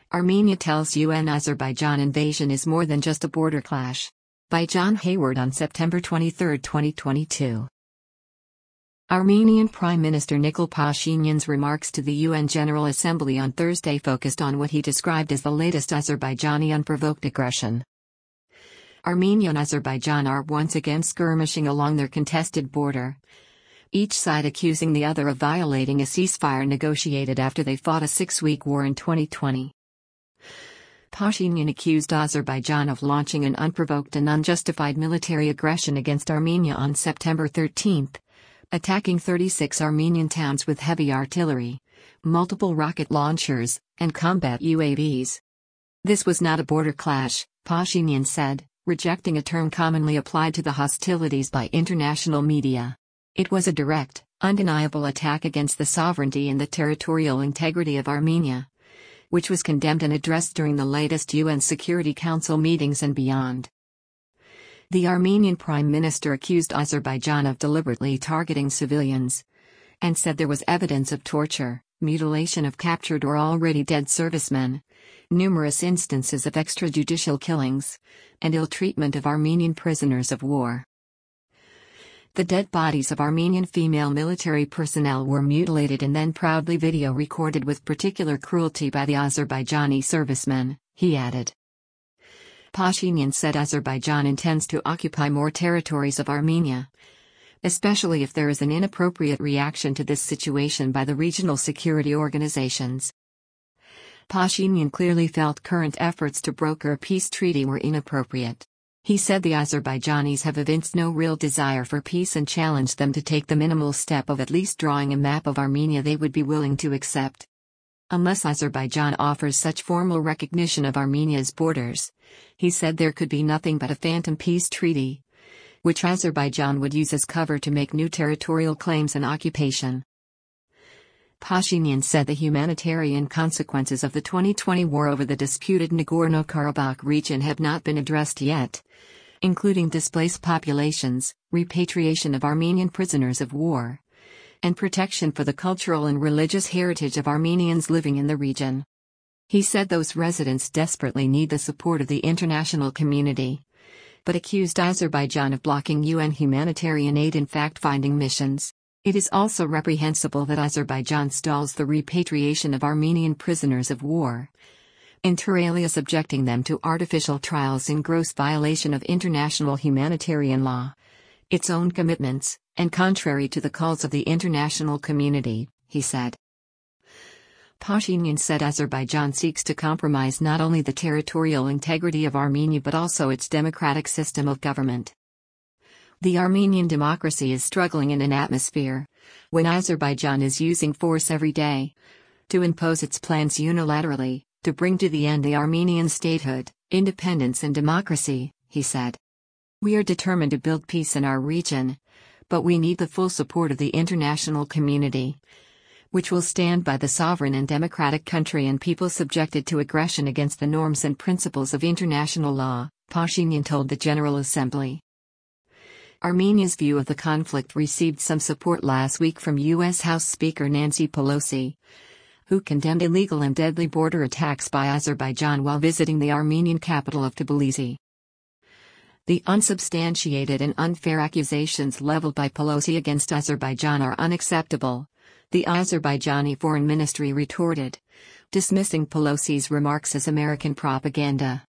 Armenia tells UN Azerbaijan invasion is more than just a border clash. By John Hayward on September 23, 2022. Armenian Prime Minister Nikol Pashinyan's remarks to the UN General Assembly on Thursday focused on what he described as the latest Azerbaijani unprovoked aggression. Armenia and Azerbaijan are once again skirmishing along their contested border, each side accusing the other of violating a ceasefire negotiated after they fought a 6-week war in 2020. Pashinyan accused Azerbaijan of launching an unprovoked and unjustified military aggression against Armenia on September 13, attacking 36 Armenian towns with heavy artillery, multiple rocket launchers, and combat UAVs. This was not a border clash, Pashinyan said, rejecting a term commonly applied to the hostilities by international media. It was a direct, undeniable attack against the sovereignty and the territorial integrity of Armenia, which was condemned and addressed during the latest UN Security Council meetings and beyond. The Armenian Prime Minister accused Azerbaijan of deliberately targeting civilians, and said there was evidence of torture, mutilation of captured or already dead servicemen, numerous instances of extrajudicial killings, and ill-treatment of Armenian prisoners of war. The dead bodies of Armenian female military personnel were mutilated and then proudly video recorded with particular cruelty by the Azerbaijani servicemen, he added. Pashinyan said Azerbaijan intends to occupy more territories of Armenia, especially if there is an inappropriate reaction to this situation by the regional security organizations. Pashinyan clearly felt current efforts to broker a peace treaty were inappropriate. He said the Azerbaijanis have evinced no real desire for peace and challenged them to take the minimal step of at least drawing a map of Armenia they would be willing to accept. Unless Azerbaijan offers such formal recognition of Armenia's borders, he said there could be nothing but a phantom peace treaty, which Azerbaijan would use as cover to make new territorial claims and occupation. Pashinyan said the humanitarian consequences of the 2020 war over the disputed Nagorno-Karabakh region have not been addressed yet, including displaced populations, repatriation of Armenian prisoners of war, and protection for the cultural and religious heritage of Armenians living in the region. He said those residents desperately need the support of the international community, but accused Azerbaijan of blocking UN humanitarian aid and fact-finding missions. It is also reprehensible that Azerbaijan stalls the repatriation of Armenian prisoners of war, inter alia subjecting them to artificial trials in gross violation of international humanitarian law, its own commitments, and contrary to the calls of the international community, he said. Pashinyan said Azerbaijan seeks to compromise not only the territorial integrity of Armenia but also its democratic system of government. The Armenian democracy is struggling in an atmosphere when Azerbaijan is using force every day to impose its plans unilaterally, to bring to the end the Armenian statehood, independence and democracy, he said. We are determined to build peace in our region, but we need the full support of the international community, which will stand by the sovereign and democratic country and people subjected to aggression against the norms and principles of international law, Pashinyan told the General Assembly. Armenia's view of the conflict received some support last week from U.S. House Speaker Nancy Pelosi, who condemned illegal and deadly border attacks by Azerbaijan while visiting the Armenian capital of Tbilisi. The unsubstantiated and unfair accusations leveled by Pelosi against Azerbaijan are unacceptable, the Azerbaijani Foreign Ministry retorted, dismissing Pelosi's remarks as American propaganda.